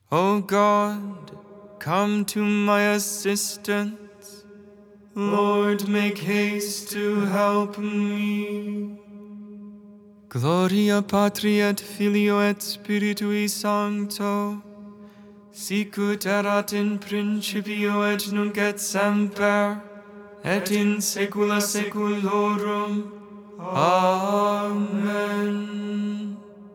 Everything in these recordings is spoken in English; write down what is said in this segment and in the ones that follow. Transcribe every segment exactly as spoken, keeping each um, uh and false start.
O God, come to my assistance. Lord, make haste to help me. Gloria Patri et Filio et Spiritui Sancto, sicut erat in principio et nunc et semper, et in saecula saeculorum. Amen.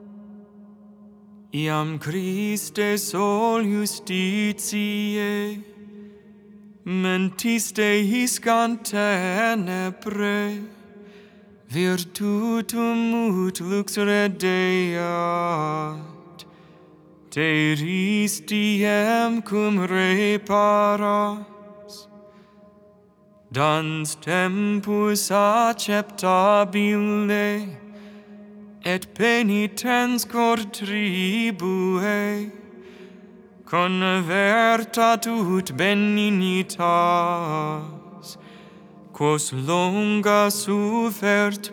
Iam Christe sol justitiae, mentis Deis scant tenebrae, virtutum ut luxure deat, teris diem cum reparas, dans tempus acceptabile, et penitens cor tribue, convertat ut benignitas, quos longa suffert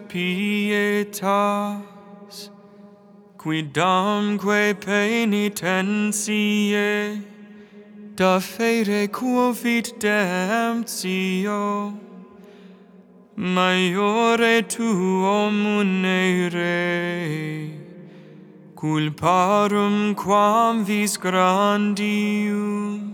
pietas, quidamque penitentiae, da fere quo fit demptio, maiore tuo munere, culparum quam vis grandium.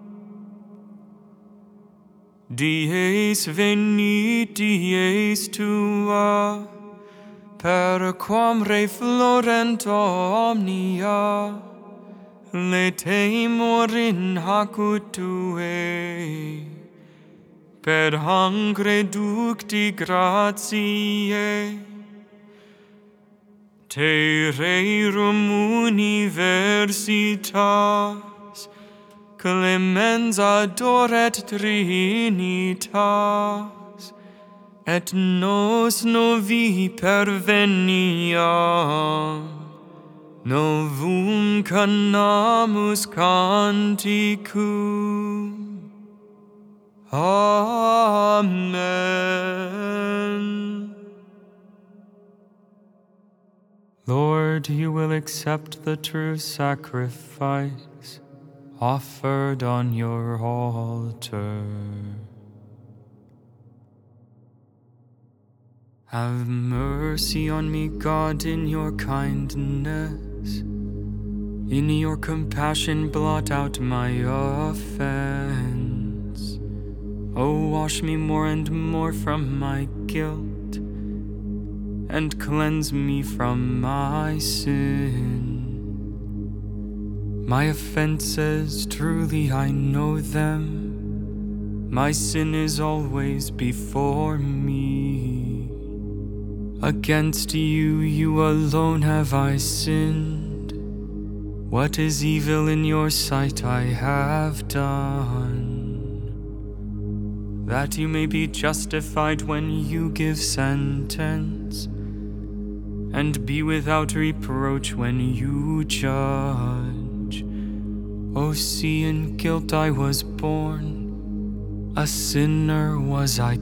Dies venit dies tua, per quam reflorent omnia, letemor in hacut tuae, per hangre ducti gratiae, te rerum universitas, clemens adoret trinitas, et nos novi perveniam, novum canamus canticum. Amen. Lord, you will accept the true sacrifice offered on your altar. Have mercy on me, God, in your kindness. In your compassion, blot out my offense. Oh, wash me more and more from my guilt, and cleanse me from my sin. My offenses, truly I know them. My sin is always before me. Against you, you alone have I sinned. What is evil in your sight I have done, that you may be justified when you give sentence, and be without reproach when you judge. O see, in guilt I was born, a sinner was I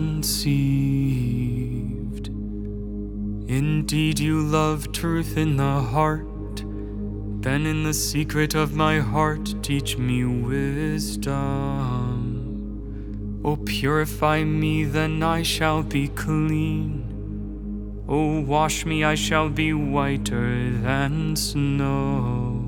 conceived. Indeed, you love truth in the heart, then in the secret of my heart teach me wisdom. O purify me, then I shall be clean. O wash me, I shall be whiter than snow.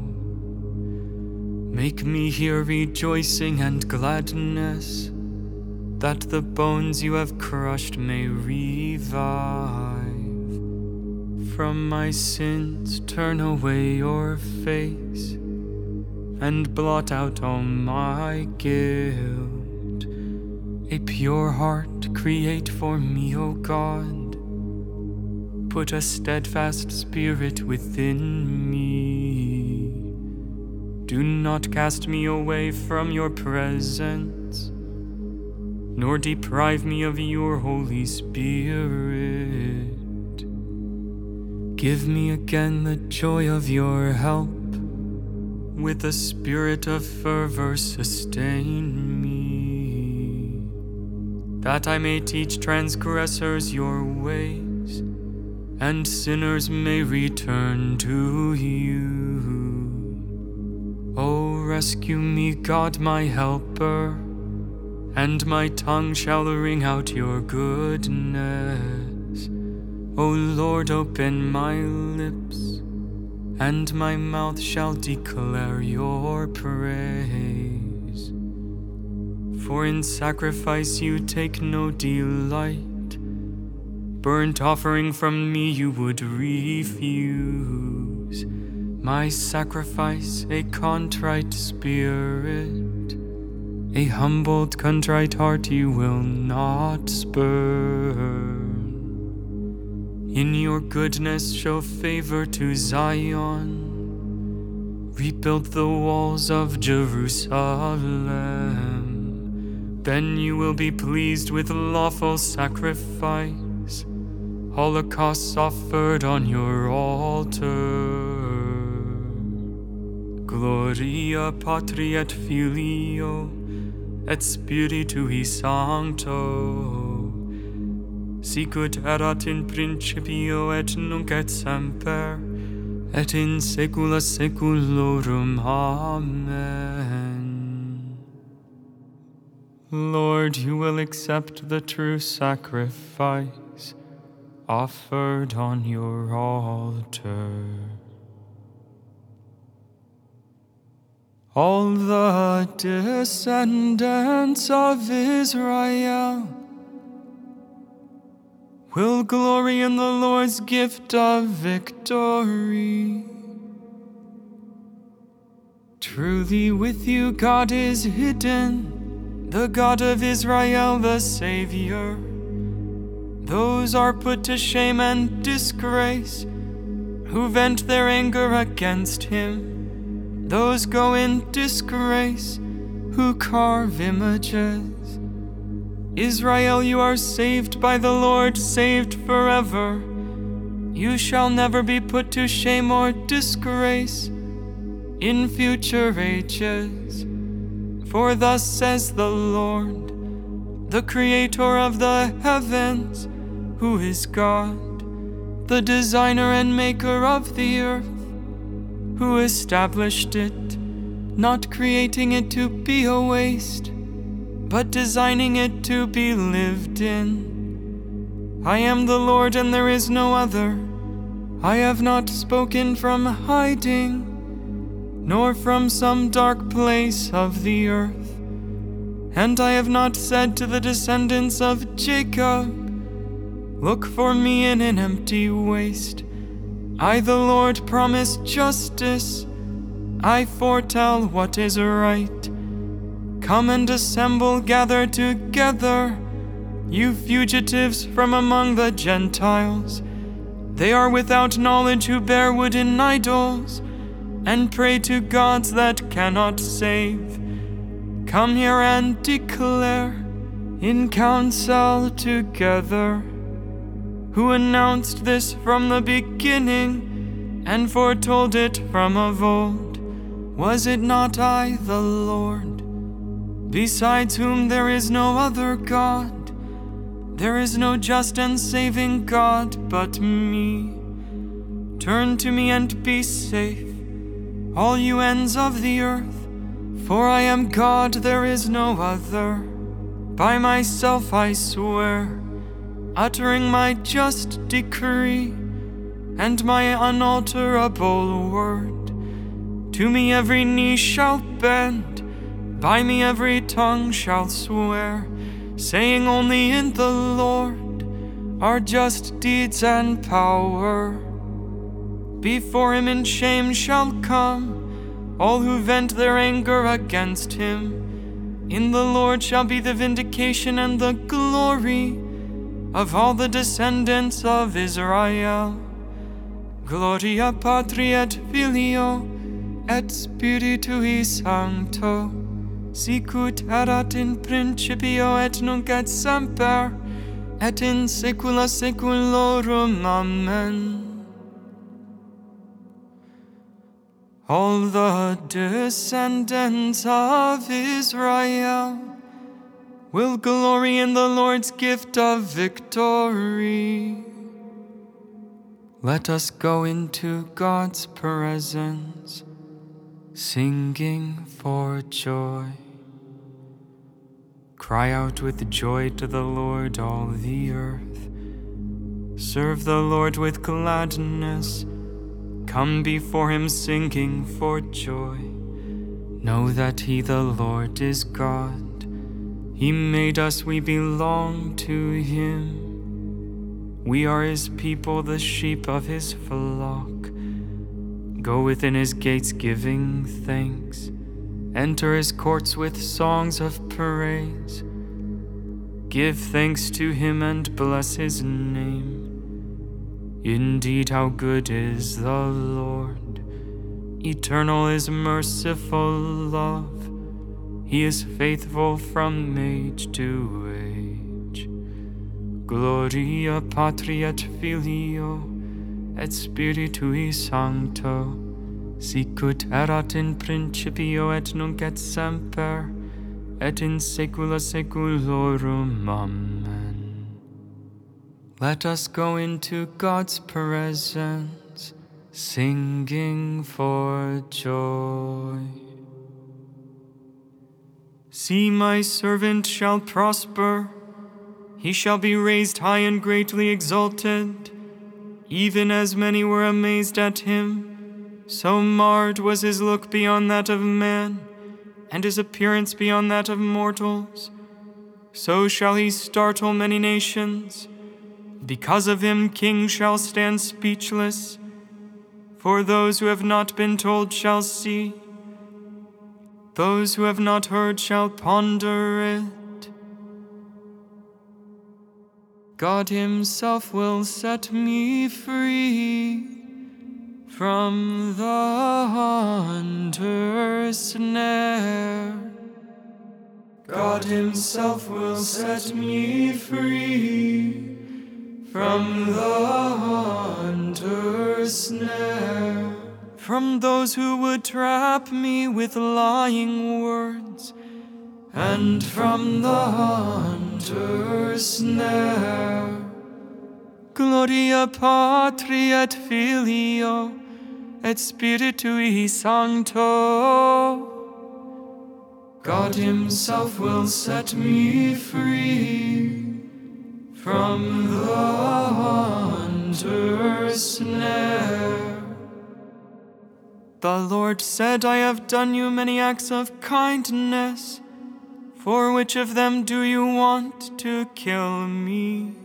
Make me hear rejoicing and gladness, that the bones you have crushed may revive. From my sins turn away your face, and blot out all my guilt. A pure heart create for me, O God. Put a steadfast spirit within me. Do not cast me away from your presence, nor deprive me of your Holy Spirit. Give me again the joy of your help. With the spirit of fervor sustain me, that I may teach transgressors your ways, and sinners may return to you. rescue me, God, my helper, and my tongue shall ring out your goodness. O Lord, open my lips, and my mouth shall declare your praise. For in sacrifice you take no delight, burnt offering from me you would refuse. My sacrifice, a contrite spirit, a humbled, contrite heart you will not spurn. In your goodness show favor to Zion. Rebuild the walls of Jerusalem. Then you will be pleased with lawful sacrifice, holocausts offered on your altar. Gloria Patri et Filio et Spiritui Sancto, sicut erat in principio et nunc et semper, et in saecula saeculorum. Amen. Lord, you will accept the true sacrifice offered on your altar. All the descendants of Israel will glory in the Lord's gift of victory. Truly with you God is hidden, the God of Israel, the Savior. Those are put to shame and disgrace who vent their anger against him. Those go in disgrace who carve images. Israel, you are saved by the Lord, saved forever. You shall never be put to shame or disgrace in future ages. For thus says the Lord, the Creator of the heavens, who is God, the designer and maker of the earth, who established it, not creating it to be a waste, but designing it to be lived in. I am the Lord and there is no other. I have not spoken from hiding, nor from some dark place of the earth. And I have not said to the descendants of Jacob, look for me in an empty waste. I, the Lord, promise justice. I foretell what is right. Come and assemble, gather together, you fugitives from among the Gentiles. They are without knowledge who bear wooden idols, and pray to gods that cannot save. Come here and declare in council together, who announced this from the beginning and foretold it from of old. Was it not I, the Lord, besides whom there is no other God? There is no just and saving God but me. Turn to me and be safe, all you ends of the earth, for I am God, there is no other. By myself I swear, uttering my just decree and my unalterable word. To me every knee shall bend, by me every tongue shall swear, saying only in the Lord are just deeds and power. Before him in shame shall come all who vent their anger against him. In the Lord shall be the vindication and the glory of all the descendants of Israel. Gloria Patri et Filio et Spiritui Sancto, sicut erat in principio et nunc et semper, et in saecula saeculorum. Amen. All the descendants of Israel will glory in the Lord's gift of victory. Let us go into God's presence singing for joy. Cry out with joy to the Lord, all the earth. Serve the Lord with gladness. Come before him singing for joy. Know that he, the Lord, is God. He made us, we belong to him. We are his people, the sheep of his flock. Go within his gates giving thanks. Enter his courts with songs of praise. Give thanks to him and bless his name. Indeed, how good is the Lord. Eternal is merciful love. He is faithful from age to age. Gloria Patri et Filio et Spiritui Sancto, sicut erat in principio et nunc et semper, et in saecula saeculorum. Amen. Let us go into God's presence, singing for joy. See, my servant shall prosper. He shall be raised high and greatly exalted. Even as many were amazed at him, so marred was his look beyond that of man, and his appearance beyond that of mortals. So shall he startle many nations. Because of him, kings shall stand speechless. For those who have not been told shall see. Those who have not heard shall ponder it. God himself will set me free from the hunter's snare. God himself will set me free from the hunter's snare. From those who would trap me with lying words, and from the hunter's snare. Gloria Patri et Filio et Spiritui Sancto. God himself will set me free from the hunter's snare. The Lord said, I have done you many acts of kindness. For which of them do you want to kill me?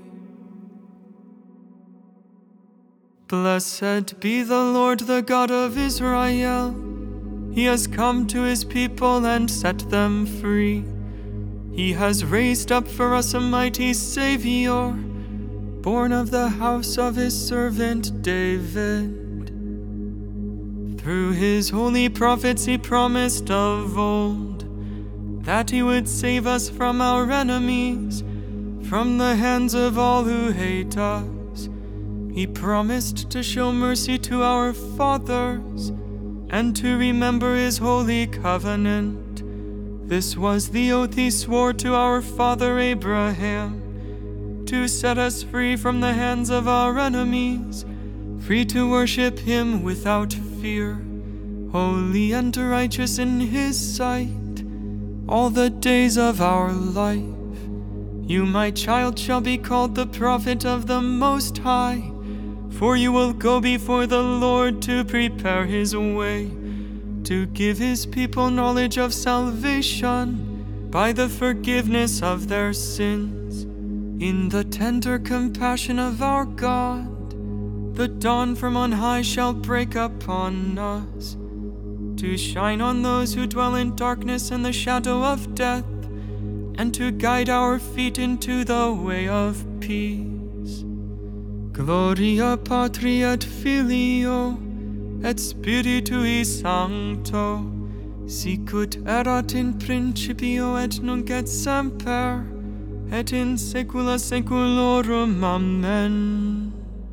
Blessed be the Lord, the God of Israel. He has come to his people and set them free. He has raised up for us a mighty Savior, born of the house of his servant David. Through his holy prophets he promised of old that he would save us from our enemies, from the hands of all who hate us. He promised to show mercy to our fathers and to remember his holy covenant. This was the oath he swore to our father Abraham, to set us free from the hands of our enemies, free to worship him without fear, holy and righteous in his sight, all the days of our life. You, my child, shall be called the prophet of the Most High, for you will go before the Lord to prepare his way, to give his people knowledge of salvation by the forgiveness of their sins. In the tender compassion of our God, the dawn from on high shall break upon us, to shine on those who dwell in darkness and the shadow of death, and to guide our feet into the way of peace. Gloria Patri et Filio et Spiritui Sancto, sicut erat in principio et nunc et semper, et in saecula saeculorum. Amen.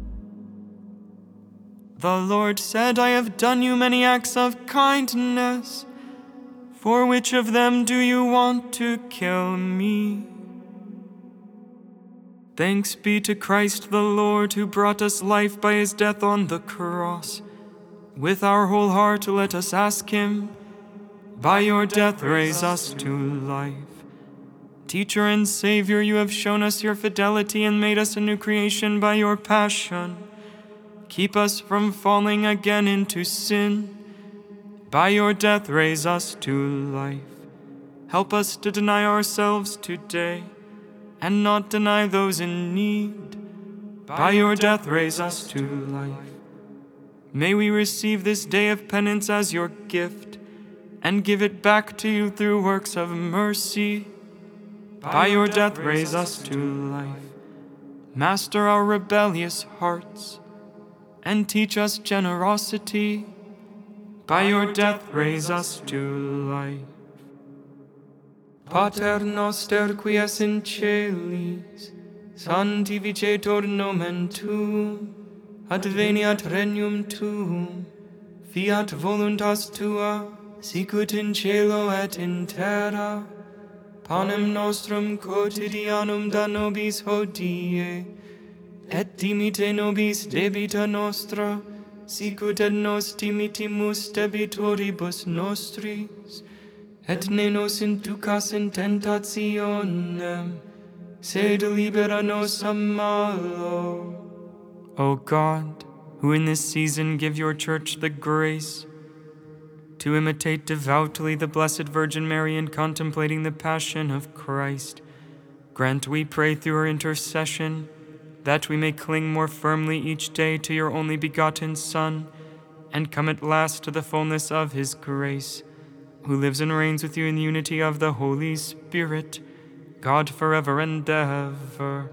The Lord said, I have done you many acts of kindness. For which of them do you want to kill me? Thanks be to Christ the Lord, who brought us life by his death on the cross. With our whole heart let us ask him, by your death raise us to life. Teacher and Savior, you have shown us your fidelity and made us a new creation by your passion. Keep us from falling again into sin. By your death raise us to life. Help us to deny ourselves today and not deny those in need. By your death raise us to life. May we receive this day of penance as your gift and give it back to you through works of mercy. By your death raise us to life. Master our rebellious hearts and teach us generosity. By your death raise us to life. Pater noster qui es in celis, sanctificetur nomen tuum, adveniat regnum tuum, fiat voluntas tua, sicut in cielo et in terra. Panem nostrum quotidianum da nobis hodie, et dimite nobis debita nostra, sicut et nos dimitimus debitoribus nostris, et ne nos inducas in tentationem, sed libera nos a malo. O God, who in this season give your church the grace to imitate devoutly the Blessed Virgin Mary in contemplating the passion of Christ, grant, we pray, through her intercession, that we may cling more firmly each day to your only begotten Son, and come at last to the fullness of his grace, who lives and reigns with you in the unity of the Holy Spirit, God forever and ever.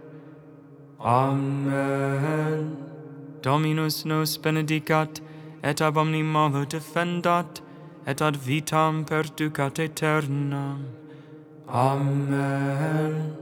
Amen. Dominus nos benedicat, et ab omni malo defendat, et ad vitam perducat aeternam. Amen.